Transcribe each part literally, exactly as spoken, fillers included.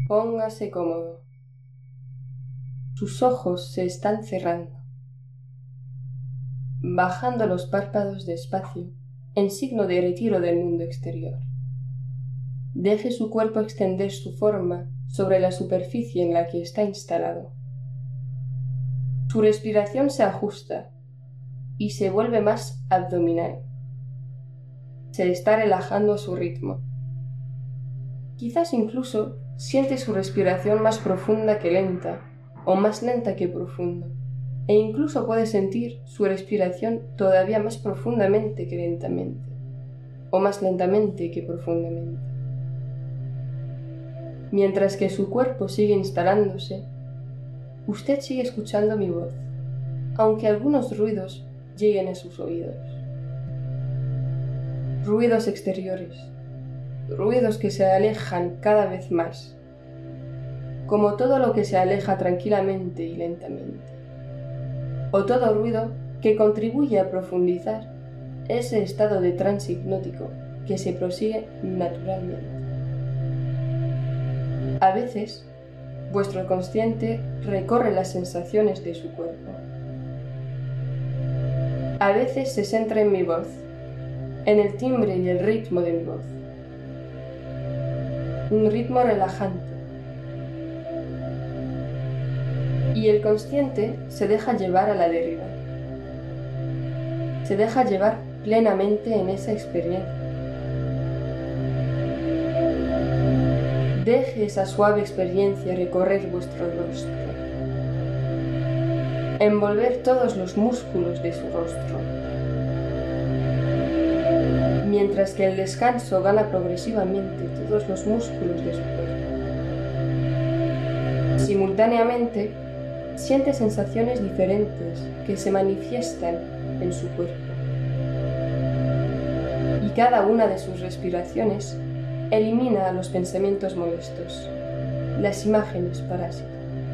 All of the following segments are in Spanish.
Póngase cómodo. Sus ojos se están cerrando, bajando los párpados despacio en signo de retiro del mundo exterior. Deje su cuerpo extender su forma sobre la superficie en la que está instalado. Su respiración se ajusta y se vuelve más abdominal. Se está relajando a su ritmo. Quizás incluso siente su respiración más profunda que lenta, o más lenta que profunda, e incluso puede sentir su respiración todavía más profundamente que lentamente, o más lentamente que profundamente. Mientras que su cuerpo sigue instalándose, usted sigue escuchando mi voz, aunque algunos ruidos lleguen a sus oídos. Ruidos exteriores, ruidos que se alejan cada vez más, como todo lo que se aleja tranquilamente y lentamente, o todo ruido que contribuye a profundizar ese estado de trance hipnótico que se prosigue naturalmente. A veces, vuestro consciente recorre las sensaciones de su cuerpo. A veces se centra en mi voz, en el timbre y el ritmo de mi voz. Un ritmo relajante. Y el consciente se deja llevar a la deriva. Se deja llevar plenamente en esa experiencia. Deje esa suave experiencia recorrer vuestro rostro, envolver todos los músculos de su rostro, mientras que el descanso gana progresivamente todos los músculos de su cuerpo. Simultáneamente, siente sensaciones diferentes que se manifiestan en su cuerpo. Y cada una de sus respiraciones elimina los pensamientos molestos, las imágenes parásitas,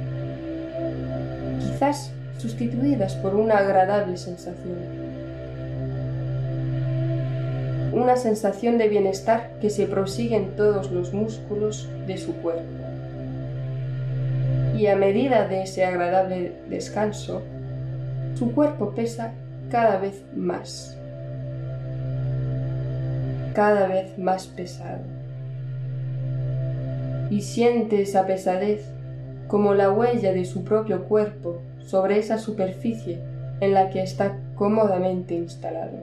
quizás sustituidas por una agradable sensación. Una sensación de bienestar que se prosigue en todos los músculos de su cuerpo. Y a medida de ese agradable descanso, su cuerpo pesa cada vez más, cada vez más pesado. Y siente esa pesadez como la huella de su propio cuerpo sobre esa superficie en la que está cómodamente instalado.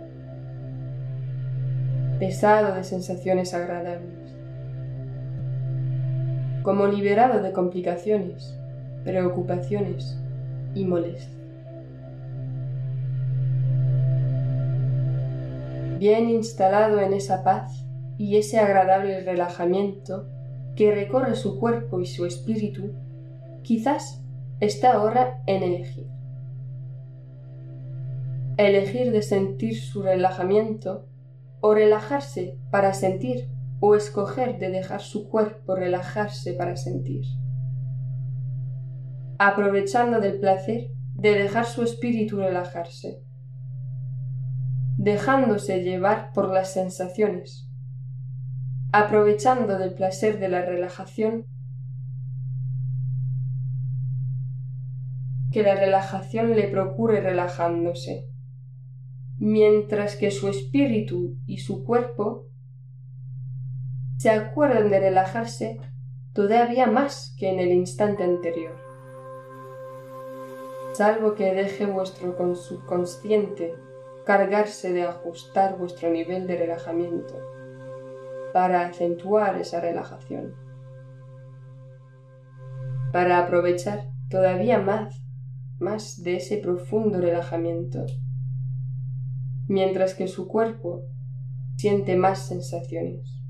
Pesado de sensaciones agradables, como liberado de complicaciones, preocupaciones y molestias. Bien instalado en esa paz y ese agradable relajamiento que recorre su cuerpo y su espíritu, quizás está ahora en elegir. Elegir de sentir su relajamiento o relajarse para sentir, o escoger de dejar su cuerpo relajarse para sentir. Aprovechando del placer de dejar su espíritu relajarse, dejándose llevar por las sensaciones, aprovechando del placer de la relajación, que la relajación le procure relajándose, mientras que su espíritu y su cuerpo se acuerdan de relajarse todavía más que en el instante anterior, salvo que deje vuestro subconsciente cargarse de ajustar vuestro nivel de relajamiento para acentuar esa relajación, para aprovechar todavía más, más de ese profundo relajamiento, mientras que su cuerpo siente más sensaciones.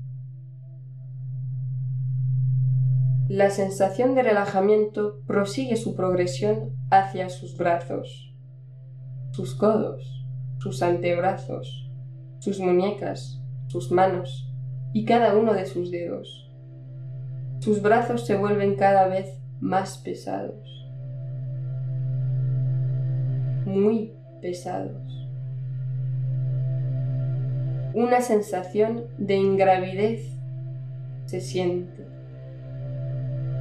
La sensación de relajamiento prosigue su progresión hacia sus brazos, sus codos, sus antebrazos, sus muñecas, sus manos y cada uno de sus dedos. Sus brazos se vuelven cada vez más pesados, muy pesados. Una sensación de ingravidez se siente.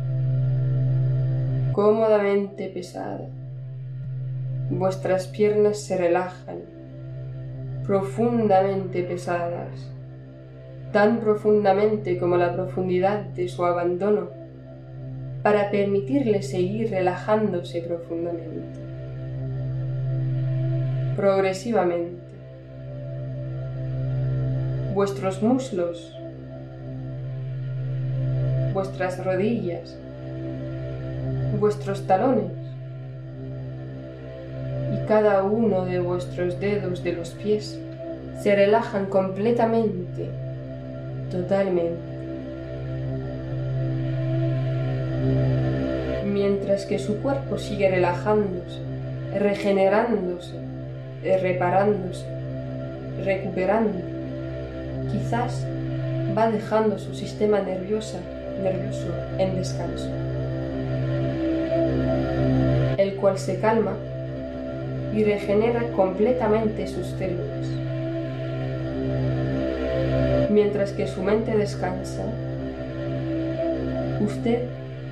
cómodamente pesada. Vuestras piernas se relajan, profundamente pesadas, tan profundamente como la profundidad de su abandono, para permitirle seguir relajándose profundamente. Progresivamente, vuestros muslos, vuestras rodillas, vuestros talones y cada uno de vuestros dedos de los pies se relajan completamente, totalmente. Mientras que su cuerpo sigue relajándose, regenerándose, reparándose, recuperando, quizás va dejando su sistema nervioso, nervioso en descanso, el cual se calma y regenera completamente sus células. Mientras que su mente descansa, usted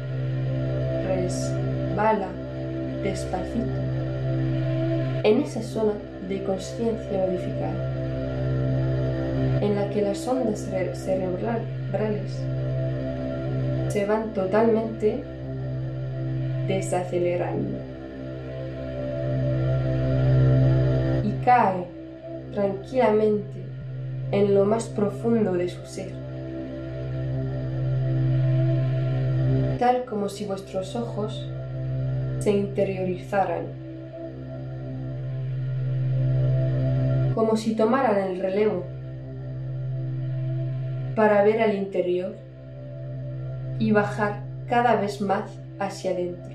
resbala despacito en esa zona de conciencia modificada, en la que las ondas cerebrales se van totalmente desacelerando y cae tranquilamente en lo más profundo de su ser, tal como si vuestros ojos se interiorizaran, como si tomaran el relevo para ver al interior y bajar cada vez más hacia adentro.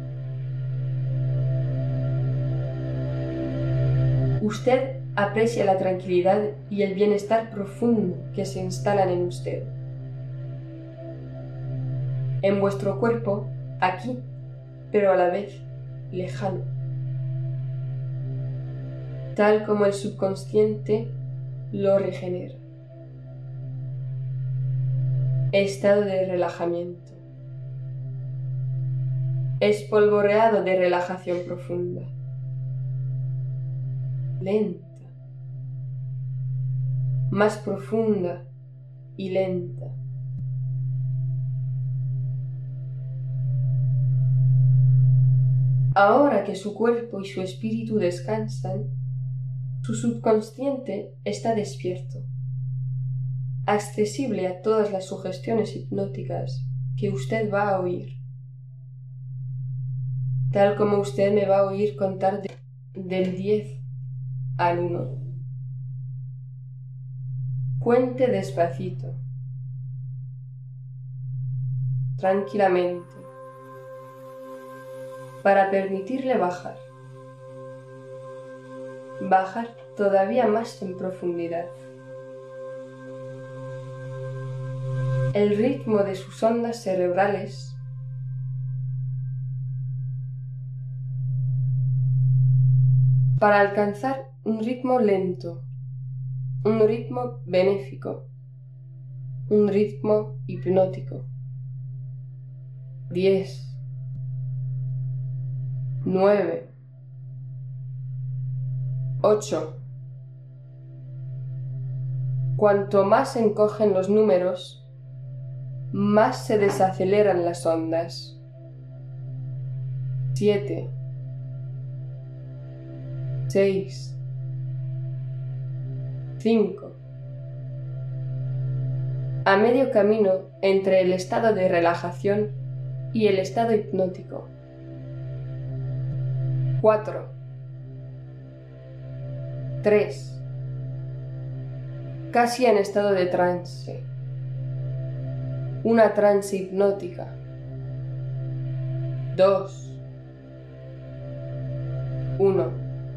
Usted aprecia la tranquilidad y el bienestar profundo que se instalan en usted, en vuestro cuerpo, aquí, pero a la vez lejano, tal como el subconsciente lo regenera. Estado de relajamiento, espolvoreado de relajación profunda, lenta, más profunda y lenta. Ahora que su cuerpo y su espíritu descansan, su subconsciente está despierto, accesible a todas las sugestiones hipnóticas que usted va a oír, tal como usted me va a oír contar de, del diez al uno. Cuente despacito, tranquilamente, para permitirle bajar, bajar todavía más en profundidad. El ritmo de sus ondas cerebrales para alcanzar un ritmo lento, un ritmo benéfico, un ritmo hipnótico. Diez, nueve, ocho. Cuanto más se encogen los números, más se desaceleran las ondas. Siete, seis, cinco. A medio camino entre el estado de relajación y el estado hipnótico. Cuatro, tres. Casi en estado de trance. Una trance hipnótica. Dos, uno.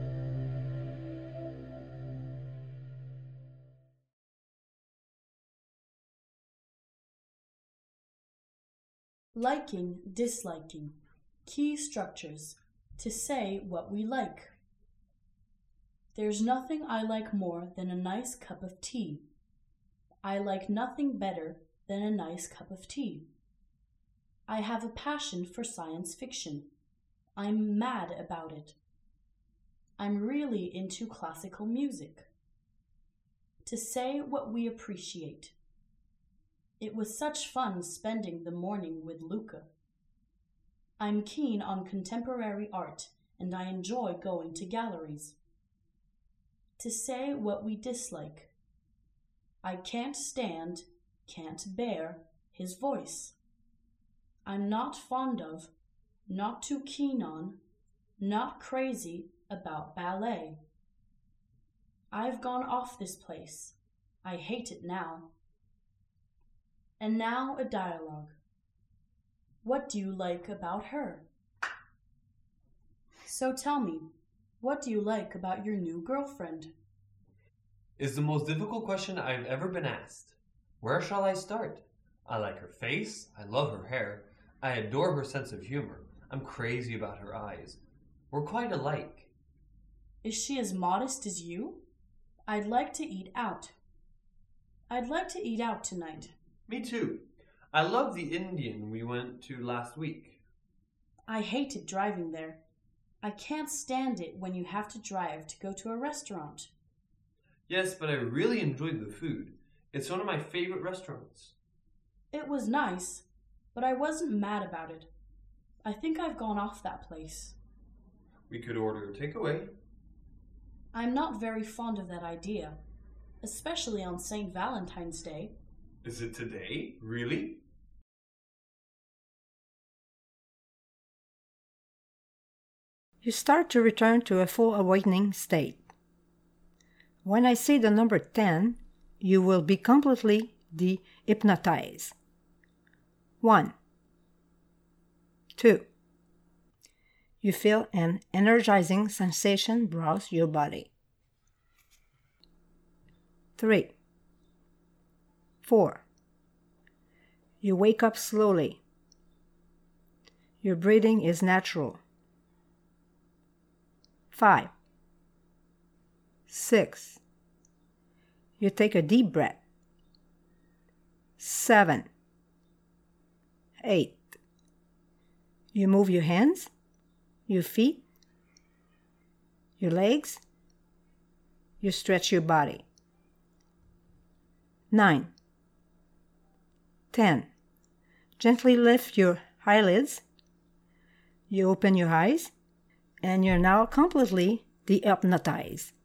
Liking, disliking. Key structures. To say what we like. There's nothing I like more than a nice cup of tea. I like nothing better than a nice cup of tea. I have a passion for science fiction. I'm mad about it. I'm really into classical music. To say what we appreciate. It was such fun spending the morning with Luca. I'm keen on contemporary art and I enjoy going to galleries. To say what we dislike. I can't stand, can't bear his voice. I'm not fond of, not too keen on, not crazy about ballet. I've gone off this place. I hate it now. And now a dialogue. What do you like about her? So tell me, what do you like about your new girlfriend? It's the most difficult question I've ever been asked. Where shall I start? I like her face. I love her hair. I adore her sense of humor. I'm crazy about her eyes. We're quite alike. Is she as modest as you? I'd like to eat out. I'd like to eat out tonight. Me too. I love the Indian we went to last week. I hated driving there. I can't stand it when you have to drive to go to a restaurant. Yes, but I really enjoyed the food. It's one of my favorite restaurants. It was nice, but I wasn't mad about it. I think I've gone off that place. We could order takeaway. I'm not very fond of that idea, especially on Saint Valentine's Day. Is it today? Really? You start to return to a full awakening state. When I say the number ten, you will be completely de-hypnotized. One. Two. You feel an energizing sensation browse your body. Three. Four. You wake up slowly. Your breathing is natural. Five. Six. You take a deep breath. Seven. Eight. You move your hands, your feet, your legs. You stretch your body. Nine. Ten. Gently lift your eyelids. You open your eyes, and you're now completely de-hypnotized.